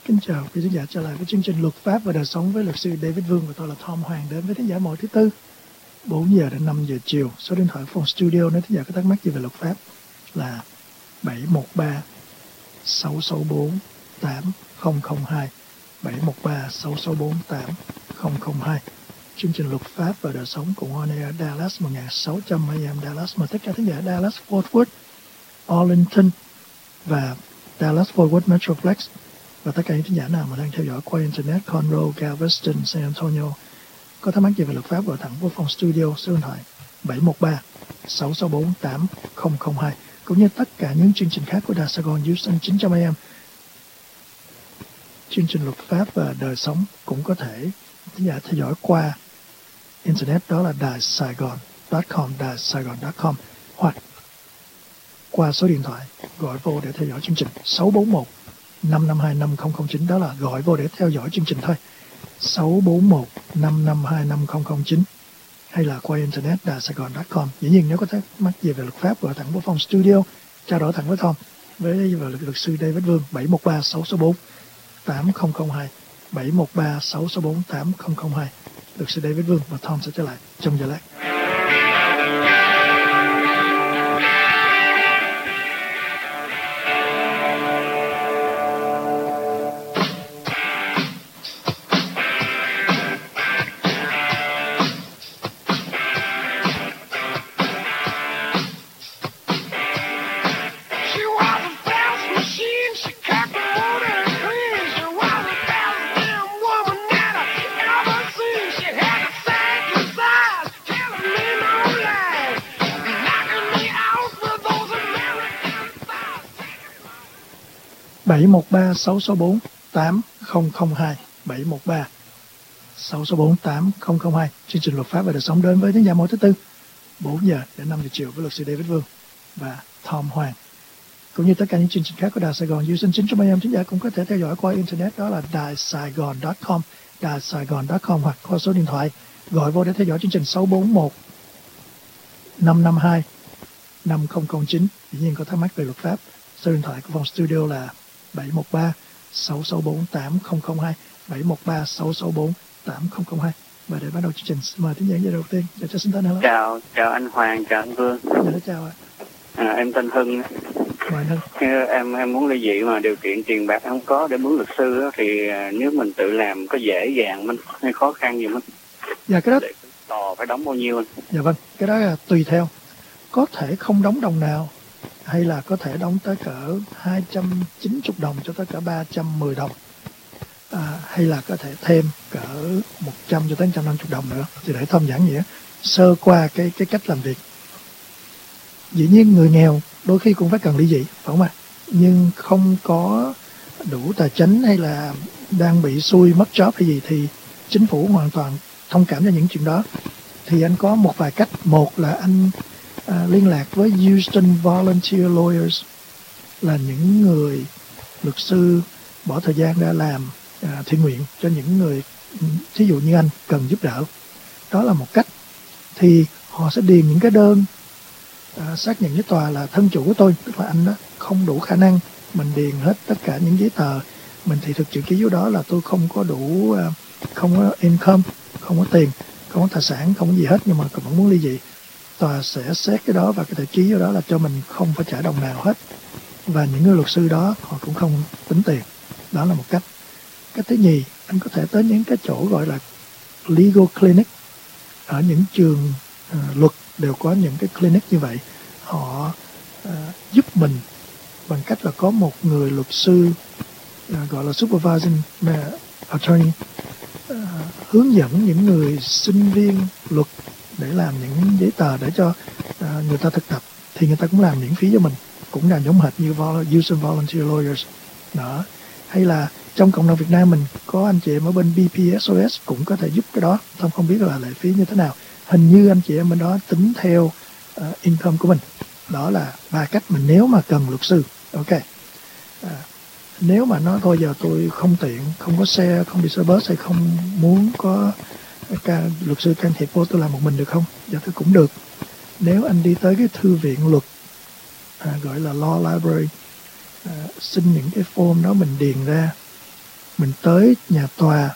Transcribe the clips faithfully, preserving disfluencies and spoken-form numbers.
Kính chào quý khán giả trở lại với chương trình Luật pháp và đời sống với luật sư David Vương và tôi là Tom Hoàng, đến với khán giả mỗi thứ tư bốn giờ đến năm giờ chiều. Số điện thoại phone studio nếu khán giả có thắc mắc gì về luật pháp là bảy một ba sáu sáu bốn tám không không hai, bảy một ba sáu sáu bốn tám không không hai. Chương trình Luật pháp và đời sống của On Air Dallas một nghìn sáu trăm A M Dallas, mà tất cả khán giả Dallas, Fort Worth, Arlington và Dallas Fort Worth Metroplex và tất cả những khán giả nào mà đang theo dõi qua internet, Conroe, Galveston, San Antonio có thắc mắc gì về luật pháp gọi thẳng vô phòng studio, số điện thoại bảy một ba sáu sáu bốn tám không không hai, cũng như tất cả những chương trình khác của Đài Sài Gòn Houston chín trăm A M. Chương trình luật pháp và đời sống cũng có thể khán giả theo dõi qua internet, đó là đài sài gòn chấm com, đài sài gòn chấm com, hoặc qua số điện thoại gọi vô để theo dõi chương trình sáu bốn một năm năm hai năm không không chín, đó là gọi vô để theo dõi chương trình thôi, sáu bốn một năm năm hai năm không không chín, hay là qua internet đài sài gòn chấm com. Dĩ nhiên nếu có thắc mắc gì về luật pháp gọi thẳng vào phòng studio, trao đổi thẳng với Tom, với và luật, luật sư David Vương, bảy một ba sáu sáu bốn tám không không hai, bảy một ba sáu sáu bốn tám không không hai. Luật sư David Vương và Tom sẽ trở lại trong giờ lát. bảy một ba sáu sáu bốn tám không không hai, bảy một ba sáu sáu bốn tám không không hai. Chương trình luật pháp và đời sống đến với khán giả mỗi thứ tư bốn giờ đến năm giờ chiều với luật sư David Vương và Tom Hoàng, cũng như tất cả những chương trình khác của Đài Sài Gòn Houston chín trăm A M. Khán giả cũng có thể theo dõi qua internet, đó là đài sài gòn chấm com, đài sài gòn chấm com, hoặc qua số điện thoại gọi vô để theo dõi chương trình sáu bốn một năm năm hai năm không không chín. Dĩ nhiên có thắc mắc về luật pháp, số điện thoại của phòng studio là bảy một ba sáu sáu bốn tám không không hai, bảy một ba sáu sáu bốn tám không không hai. Và để bắt đầu chương trình, mời tiếng giảng dạy đầu tiên. Dạ, cho xin tên hello. Chào, chào anh Hoàng, chào anh Vương. Dạ, chào ạ. À, em tên Hưng. Mời Hưng. Em em muốn ly dị mà điều kiện tiền bạc không có để mướn luật sư đó, thì nếu mình tự làm có dễ dàng mình hay khó khăn gì mình? Dạ, cái đó để tòa phải đóng bao nhiêu anh? Dạ vâng, cái đó là tùy theo. Có thể không đóng đồng nào, hay là có thể đóng tới cỡ hai trăm chín mươi đồng cho tới cỡ ba trăm mười đồng, à, hay là có thể thêm cỡ một trăm cho tới một trăm năm mươi đồng nữa. Thì để Tom giảng nghĩa sơ qua cái cái cách làm việc. Dĩ nhiên người nghèo đôi khi cũng phải cần ly dị, phải không ạ? Nhưng không có đủ tài chính hay là đang bị xui mất job hay gì thì chính phủ hoàn toàn thông cảm cho những chuyện đó. Thì anh có một vài cách. Một là anh à, liên lạc với Houston Volunteer Lawyers, là những người luật sư bỏ thời gian ra làm à, thiện nguyện cho những người, thí dụ như anh, cần giúp đỡ. Đó là một cách. Thì họ sẽ điền những cái đơn à, xác nhận với tòa là thân chủ của tôi, tức là anh đó, không đủ khả năng. Mình điền hết tất cả những giấy tờ, mình thì thực chữ ký vô đó là tôi không có đủ, à, không có income, không có tiền, không có tài sản, không có gì hết, nhưng mà vẫn muốn ly dị. Tòa sẽ xét cái đó và cái thể ký vô đó là cho mình không phải trả đồng nào hết. Và những người luật sư đó họ cũng không tính tiền. Đó là một cách. Cách thứ nhì, anh có thể tới những cái chỗ gọi là legal clinic. Ở những trường uh, luật đều có những cái clinic như vậy. Họ uh, giúp mình bằng cách là có một người luật sư uh, gọi là supervising attorney uh, hướng dẫn những người sinh viên luật để làm những giấy tờ để cho uh, người ta thực tập. Thì người ta cũng làm miễn phí cho mình, cũng là giống hệt như Houston Volunteer Lawyers đó. Hay là trong cộng đồng Việt Nam mình có anh chị em ở bên bê pê ét o ét cũng có thể giúp cái đó. Tom không biết là lệ phí như thế nào, hình như anh chị em bên đó tính theo uh, income của mình. Đó là ba cách mình nếu mà cần luật sư. Ok. À, nếu mà nói thôi giờ tôi không tiện, không có xe, không đi xe bus, hay không muốn có ca, luật sư can thiệp vô, tôi làm một mình được không? Dạ tôi cũng được. Nếu anh đi tới cái thư viện luật à, gọi là Law Library, à, xin những cái form đó mình điền ra, mình tới nhà tòa,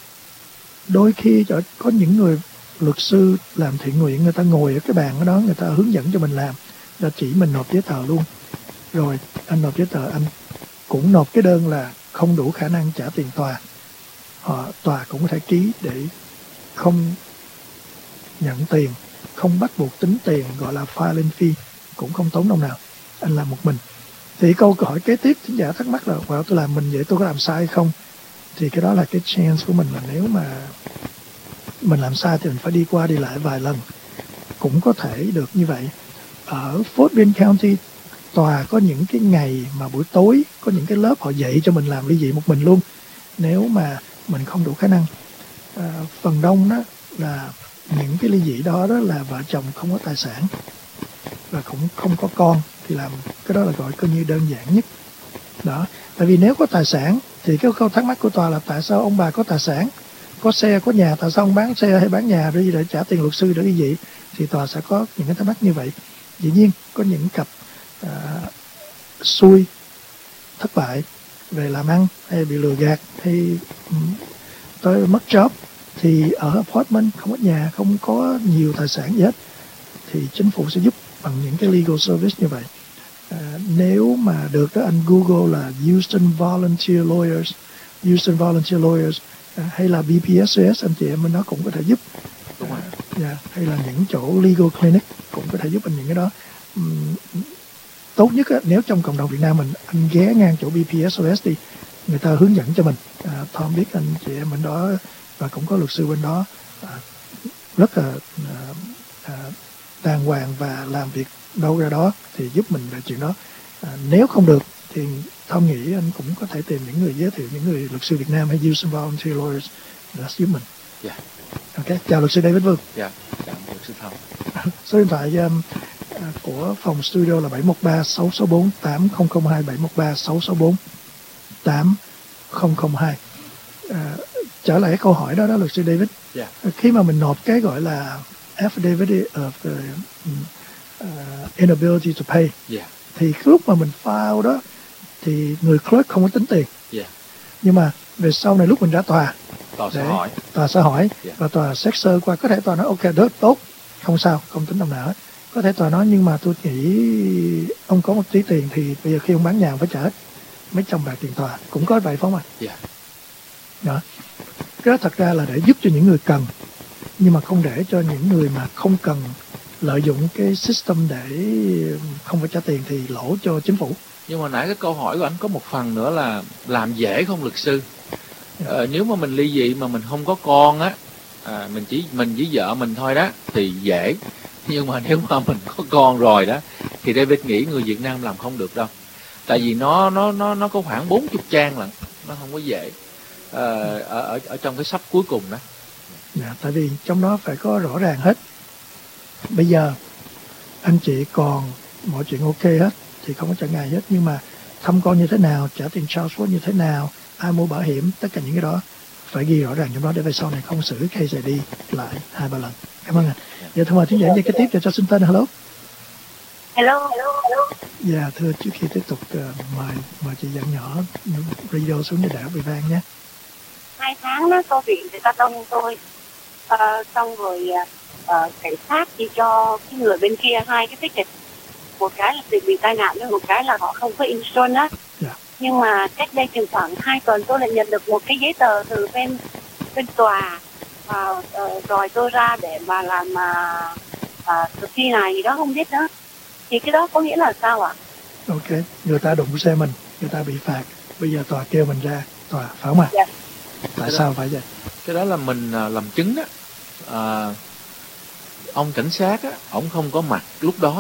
đôi khi có những người luật sư làm thiện nguyện, người ta ngồi ở cái bàn đó, người ta hướng dẫn cho mình làm, người ta chỉ mình nộp giấy tờ luôn. Rồi anh nộp giấy tờ, anh cũng nộp cái đơn là không đủ khả năng trả tiền tòa. Họ, tòa cũng có thể ký để không nhận tiền, không bắt buộc tính tiền, gọi là filing fee, cũng không tốn đồng nào. Anh làm một mình. Thì câu hỏi kế tiếp thính giả thắc mắc là wow, tôi làm mình vậy tôi có làm sai hay không? Thì cái đó là cái chance của mình, là nếu mà mình làm sai thì mình phải đi qua đi lại vài lần. Cũng có thể được như vậy. Ở Fort Bend County, tòa có những cái ngày mà buổi tối có những cái lớp họ dạy cho mình làm ly dị một mình luôn, nếu mà mình không đủ khả năng. À, phần đông đó là những cái ly dị đó, đó là vợ chồng không có tài sản và cũng không có con, thì làm cái đó là gọi coi như đơn giản nhất đó. Tại vì nếu có tài sản thì cái câu thắc mắc của tòa là tại sao ông bà có tài sản, có xe có nhà, tại sao ông bán xe hay bán nhà để, để trả tiền luật sư để ly dị, thì tòa sẽ có những cái thắc mắc như vậy. Dĩ nhiên có những cặp à, xui, thất bại về làm ăn hay bị lừa gạt hay um, tới mất job, thì ở apartment không có nhà, không có nhiều tài sản gì hết, thì chính phủ sẽ giúp bằng những cái legal service như vậy. À, nếu mà được đó, anh Google là Houston Volunteer Lawyers, Houston Volunteer Lawyers à, hay là bê pê ét xê ét, anh chị em bên đó cũng có thể giúp. Đúng rồi. À, yeah, hay là những chỗ legal clinic cũng có thể giúp anh những cái đó. Um, tốt nhất á, nếu trong cộng đồng Việt Nam mình, anh ghé ngang chỗ bê pê ét xê ét đi, người ta hướng dẫn cho mình. À, Tom biết anh chị em bên đó và cũng có luật sư bên đó à, rất là à, à, đàng hoàng và làm việc đâu ra đó thì giúp mình về chuyện đó. À, nếu không được thì Tom nghĩ anh cũng có thể tìm những người giới thiệu, những người luật sư Việt Nam hay Houston Volunteer Lawyers để giúp mình. Yeah. Ok, chào luật sư David Vương. Dạ, chào luật sư Tom. Số điện thoại um, của phòng studio là bảy một ba sáu sáu bốn tám không không hai, bảy một ba sáu sáu bốn tám không không hai. À, trở lại cái câu hỏi đó đó luật sư David. Yeah. Khi mà mình nộp cái gọi là affidavit of the, uh, inability to pay, Yeah. thì lúc mà mình file đó thì người clerk không có tính tiền. Yeah. Nhưng mà về sau này lúc mình ra tòa, Tòa sẽ hỏi. Tòa sẽ hỏi Yeah. và tòa xét sơ qua, có thể tòa nói ok rất tốt, không sao, không tính đồng nào hết. Có thể tòa nói nhưng mà tôi nghĩ ông có một tí tiền thì bây giờ khi ông bán nhà ông phải trả hết mấy trăm bạc tiền tòa, cũng có vậy phải không ạ? Yeah. Đó. Cái đó thật ra là để giúp cho những người cần, nhưng mà không để cho những người mà không cần lợi dụng cái system để không phải trả tiền thì lỗ cho chính phủ. Nhưng mà nãy cái câu hỏi của anh có một phần nữa là làm dễ không luật sư? Ờ, nếu mà mình ly dị mà mình không có con á, à, mình chỉ mình với vợ mình thôi đó thì dễ. Nhưng mà nếu mà mình có con rồi đó thì David nghĩ người Việt Nam làm không được đâu. Tại vì nó nó nó nó có khoảng bốn mươi trang lận, nó không có dễ. Ờ, ở ở ở trong cái sắp cuối cùng đó. Dạ, tại vì trong đó phải có rõ ràng hết. Bây giờ anh chị còn mọi chuyện ok hết thì không có trở ngại hết, nhưng mà thăm con như thế nào, trả tiền child support như thế nào, ai mua bảo hiểm, tất cả những cái đó phải ghi rõ ràng trong đó để về sau này không xử cái case này đi lại hai ba lần. Cảm ơn ạ. Giờ thưa mời thính giả dây kế tiếp cho cho xin tên. Hello. Hello. Hello. Dạ thưa, trước khi tiếp tục uh, mời mời chị dặn nhỏ radio xuống để đảo bị vang nhé. Hai tháng đó tôi bị người ta đông tôi, uh, xong rồi uh, cảnh sát đi cho cái người bên kia hai cái ticket, một cái là bị, bị tai nạn với một cái là họ không có insurance á. Dạ. Nhưng mà cách đây chừng khoảng hai tuần tôi lại nhận được một cái giấy tờ từ bên bên tòa, uh, uh, rồi tôi ra để mà làm uh, uh, thực thi này gì đó không biết nữa. Thì cái đó có nghĩa là sao ạ? Ok, người ta đụng xe mình, người ta bị phạt, bây giờ tòa kêu mình ra tòa, phải không ạ? Dạ. Tại sao phải vậy? Cái đó là mình uh, làm chứng đó. À, ông cảnh sát á, ông không có mặt lúc đó.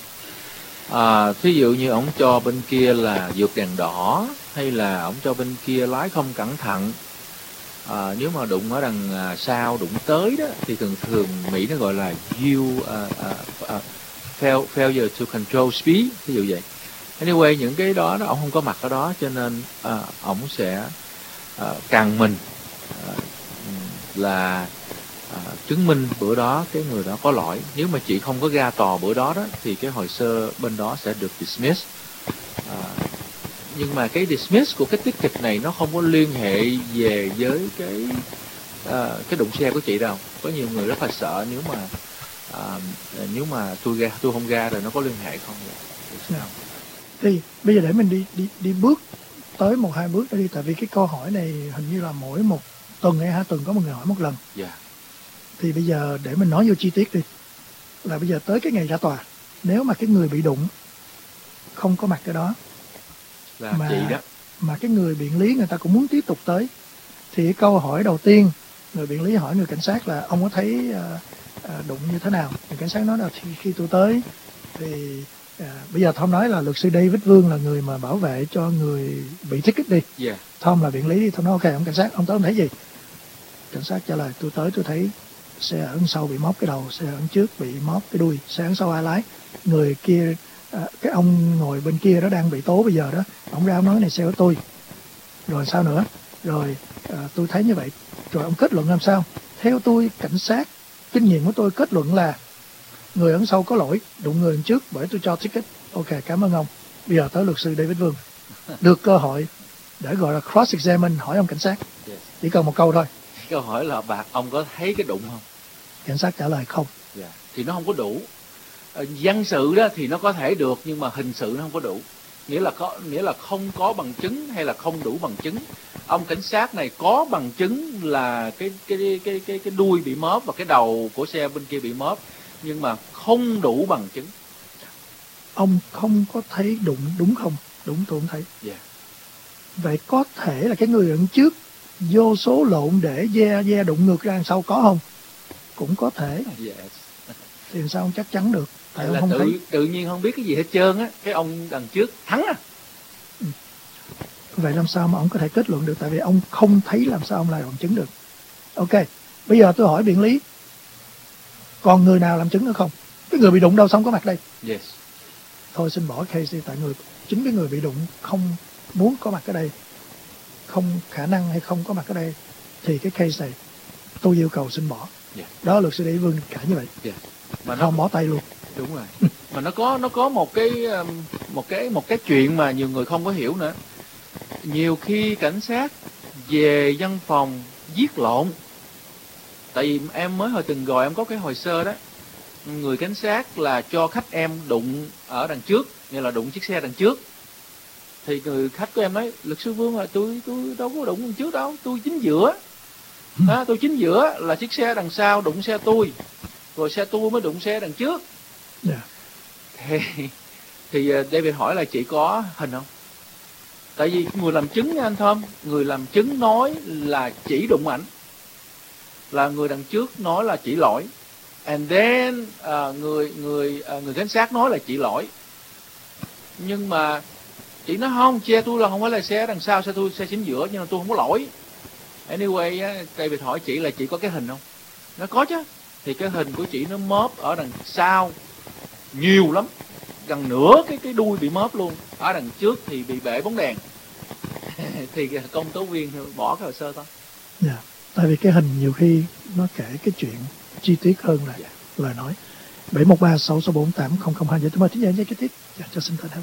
À, thí dụ như ông cho bên kia là vượt đèn đỏ, hay là ông cho bên kia lái không cẩn thận. À, nếu mà đụng ở đằng à, sau, đụng tới đó, thì thường thường Mỹ nó gọi là you uh, uh, uh, fail, failure to control speed, ví dụ vậy. Anyway, những cái đó, đó ông không có mặt ở đó, cho nên uh, ông sẽ uh, cần mình uh, là uh, chứng minh bữa đó cái người đó có lỗi. Nếu mà chị không có ra tòa bữa đó đó thì cái hồ sơ bên đó sẽ được dismiss. Uh, Nhưng mà cái dismiss của cái ticket này nó không có liên hệ về với cái uh, cái đụng xe của chị đâu. Có nhiều người rất là sợ nếu mà uh, nếu mà tôi ra tôi không ra rồi nó có liên hệ không vậy? Thì sao? Thì bây giờ để mình đi đi đi bước tới một hai bước đó đi, tại vì cái câu hỏi này hình như là mỗi một tuần hay hai tuần có một người hỏi một lần. Yeah. Thì bây giờ để mình nói vô chi tiết đi, là bây giờ tới cái ngày ra tòa, nếu mà cái người bị đụng không có mặt cái đó, là mà, chị đó, mà cái người biện lý người ta cũng muốn tiếp tục tới, thì cái câu hỏi đầu tiên người biện lý hỏi người cảnh sát là ông có thấy uh, uh, đụng như thế nào. Người cảnh sát nói là khi, khi tôi tới thì uh, bây giờ Tom nói là luật sư David Vương là người mà bảo vệ cho người bị ticket đi. Yeah. Tom là biện lý đi. Tom nói ok, ông cảnh sát, ông tới ông thấy gì? Cảnh sát trả lời tôi tới tôi thấy xe ở sau bị móp cái đầu, xe ở trước bị móp cái đuôi, xe ở sau ai lái, người kia à, cái ông ngồi bên kia đó đang bị tố bây giờ đó, ông ra ông nói này xe của tôi, rồi sao nữa, rồi à, tôi thấy như vậy, rồi ông kết luận làm sao? Theo tôi, cảnh sát, kinh nghiệm của tôi kết luận là người ở sau có lỗi, đụng người ở trước bởi tôi cho ticket. Ok, cảm ơn ông. Bây giờ tới luật sư David Vương được cơ hội để gọi là cross examine, hỏi ông cảnh sát. Yes. Chỉ cần một câu thôi. Câu hỏi là bà ông có thấy cái đụng không? Cảnh sát trả lời không. Yeah. Thì nó không có đủ. Ờ, dân sự đó thì nó có thể được, nhưng mà hình sự nó không có đủ. Nghĩa là có nghĩa là không có bằng chứng hay là không đủ bằng chứng. Ông cảnh sát này có bằng chứng là cái cái cái cái cái, cái đuôi bị móp và cái đầu của xe bên kia bị móp, nhưng mà không đủ bằng chứng. Ông không có thấy đụng đúng không? Đúng, tôi không thấy. Yeah. Vậy có thể là cái người đằng trước vô số lộn để ve ve đụng ngược ra đằng sau có không? Cũng có thể. Yes. Thì sao ông chắc chắn được? Tại ông là không tự, thấy. tự nhiên không biết cái gì hết trơn á. Cái ông đằng trước thắng à. Ừ. Vậy làm sao mà ông có thể kết luận được? Tại vì ông không thấy, làm sao ông lại bằng chứng được? Ok, bây giờ tôi hỏi biện lý, còn người nào làm chứng nữa không? Cái người bị đụng đâu xong có mặt đây. Yes. Thôi xin bỏ case đi, tại người chính cái người bị đụng không muốn có mặt ở đây, không khả năng hay không có mặt ở đây, thì cái case này tôi yêu cầu xin bỏ. Yeah. Đó, luật sư Đại Vương cả như vậy. Yeah. Mà không nó bỏ tay luôn. Đúng rồi. Mà nó có nó có một cái một cái một cái chuyện mà nhiều người không có hiểu nữa. Nhiều khi cảnh sát về văn phòng viết lộn. Tại vì em mới hồi từng gọi em có cái hồ sơ đó, người cảnh sát là cho khách em đụng ở đằng trước, như là đụng chiếc xe đằng trước, thì người khách của em nói luật sư Vương là tôi tôi đâu có đụng đằng trước đâu, tôi chính giữa. Đó, tôi chính giữa là chiếc xe đằng sau đụng xe tôi, rồi xe tôi mới đụng xe đằng trước. Yeah. Thì, thì David hỏi là chị có hình không? Tại vì người làm chứng nha anh Thơm, người làm chứng nói là chỉ đụng ảnh, là người đằng trước nói là chỉ lỗi, and then uh, người người uh, người cảnh sát nói là chỉ lỗi. Nhưng mà chị nói không, xe tôi là không phải là xe đằng sau, xe tôi xe chính giữa, nhưng mà tôi không có lỗi. Anyway, David hỏi chị là chị có cái hình không? Nó có chứ. Thì cái hình của chị nó móp ở đằng sau nhiều lắm, gần nửa cái cái đuôi bị móp luôn. Ở đằng trước thì bị bể bóng đèn. Thì công tố viên bỏ cái hồ sơ thôi. Dạ. Yeah. Tại vì cái hình nhiều khi nó kể cái chuyện chi tiết hơn là yeah. lời nói. bảy một ba sáu sáu bốn tám không không hai. Dạ, tôi mời thính giả cái tiếp. Dạ, cho xin tên hello.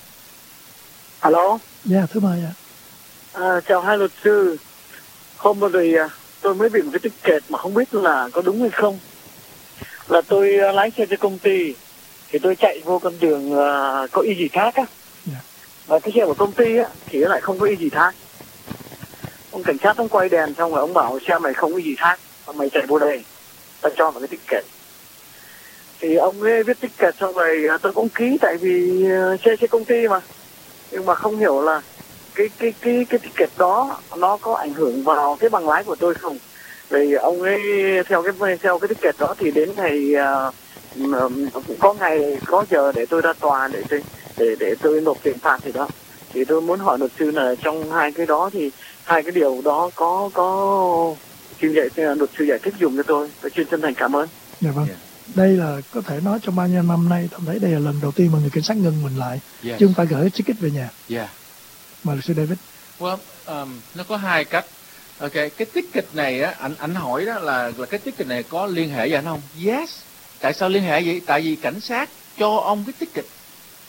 Alo. Dạ, yeah, thứ mời ạ. À, chào hai luật sư. Hôm vừa rồi tôi mới bị một cái ticket mà không biết là có đúng hay không. Là tôi lái xe cho công ty, thì tôi chạy vô con đường uh, có y gì thác á. Yeah. Và cái xe của công ty á thì lại không có y gì thác. Ông cảnh sát ông quay đèn xong rồi ông bảo xe mày không có gì thác, mày chạy vô đây, tao cho vào cái ticket. Thì ông ấy viết ticket xong rồi tôi cũng ký, tại vì uh, xe xe công ty mà. Nhưng mà không hiểu là cái cái cái cái ticket đó nó có ảnh hưởng vào cái bằng lái của tôi không. Vì ông ấy theo cái theo cái ticket đó thì đến ngày uh, cũng có ngày có giờ để tôi ra tòa để tôi để để tôi nộp tiền phạt thì đó. Thì tôi muốn hỏi luật sư là trong hai cái đó thì hai cái điều đó có có xin dạy luật sư giải thích dùng cho tôi. Tôi xin chân thành cảm ơn. Dạ vâng. Yeah. Đây là có thể nói trong bao nhiêu năm nay tôi thấy đây là lần đầu tiên mà người cảnh sát ngưng mình lại, yes. chứ không phải gửi ticket về nhà. Yeah. Mời luật sư David. Well, um, nó có hai cách. Ok, cái ticket này á, anh anh hỏi đó là là cái ticket này có liên hệ với anh không? Yes. Tại sao liên hệ vậy? Tại vì cảnh sát cho ông cái ticket.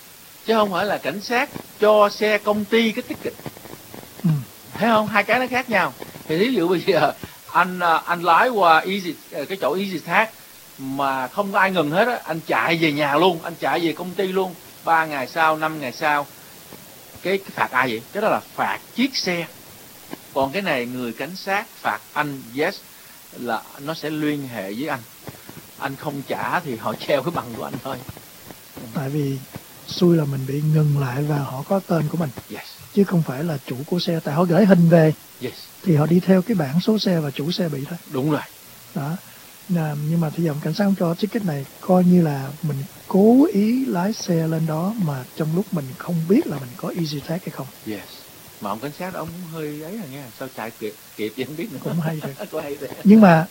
chứ không phải là cảnh sát cho xe công ty cái ticket. Ừ. Thấy không? Hai cái nó khác nhau. Thì ví dụ bây giờ anh anh lái qua Easy, cái chỗ Easy Tag mà không có ai ngừng hết á, anh chạy về nhà luôn, anh chạy về công ty luôn, ba ngày sau, năm ngày sau, cái, cái phạt ai vậy? Cái đó là phạt chiếc xe. Còn cái này người cảnh sát phạt anh, yes, là nó sẽ liên hệ với anh. Anh không trả thì họ treo cái bằng của anh thôi. Tại vì xui là mình bị ngừng lại và họ có tên của mình, Yes. chứ không phải là chủ của xe. Tại họ gửi hình về, Yes. thì họ đi theo cái bảng số xe và chủ xe bị thôi. Đúng rồi. Đó. À, nhưng mà thì giờ cảnh sát không cho ticket này, coi như là mình cố ý lái xe lên đó mà trong lúc mình không biết là mình có Easy Tag hay không. Yes. Mà ông cảnh sát đó ông cũng hơi ấy là nghe, sao chạy kịp kịp vậy không biết nữa. Cũng hay rồi. Có hay rồi. Nhưng mà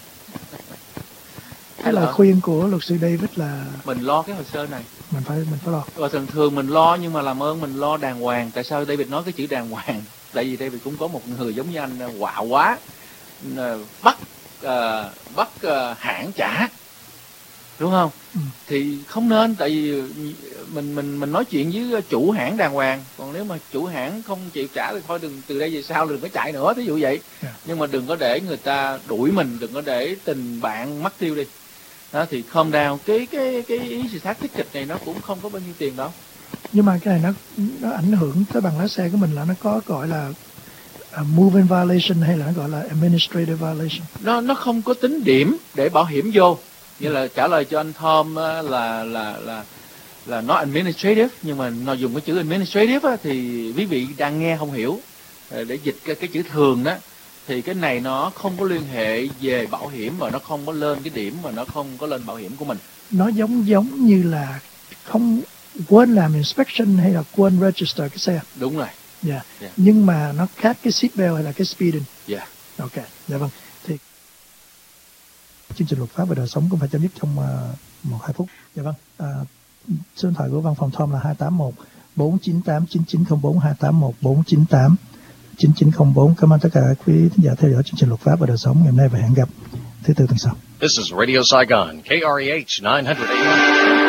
cái Hay lời là khuyên của luật sư David là mình lo cái hồ sơ này. mình phải mình phải lo. Và thường thường mình lo, nhưng mà làm ơn mình lo đàng hoàng. Tại sao David nói cái chữ đàng hoàng? Tại vì David cũng có một người giống như anh quạ quá, bắt uh, bắt uh, hãng trả, đúng không? Ừ. Thì không nên, tại vì mình mình mình nói chuyện với chủ hãng đàng hoàng. Còn nếu mà chủ hãng không chịu trả thì thôi, đừng từ đây về sau đừng có chạy nữa, ví dụ vậy. Yeah. Nhưng mà đừng có để người ta đuổi mình, đừng có để tình bạn mất tiêu đi. Đó thì calm down. Cái cái cái ý sự thác ticket này nó cũng không có bao nhiêu tiền đâu. Nhưng mà cái này nó nó ảnh hưởng tới bằng lái xe của mình, là nó có gọi là uh, moving violation hay là nó gọi là administrative violation. Nó nó không có tính điểm để bảo hiểm vô. Như là trả lời cho anh Tom là là là là nó administrative, nhưng mà nó dùng cái chữ administrative á, thì quý vị đang nghe không hiểu, để dịch cái, cái chữ thường đó, thì cái này nó không có liên hệ về bảo hiểm, và nó không có lên cái điểm, mà nó không có lên bảo hiểm của mình. Nó giống giống như là không quên làm inspection hay là quên register cái xe. Đúng rồi. Dạ. Yeah. Yeah. Nhưng mà nó khác cái seatbelt hay là cái speeding. Dạ. Yeah. Ok. Dạ vâng. Thì chương trình luật pháp và đời sống cũng phải chấm dứt trong uh, một hai phút. Dạ vâng. Uh, số điện thoại của văn phòng Tom là hai tám một bốn chín tám chín chín không bốn, hai tám một bốn chín tám chín chín không bốn. Cảm ơn tất cả quý thính giả theo dõi chương trình luật pháp và đời sống ngày hôm nay, và hẹn gặp thứ tư tuần sau. This is Radio Saigon, K R E H nine hundred A M.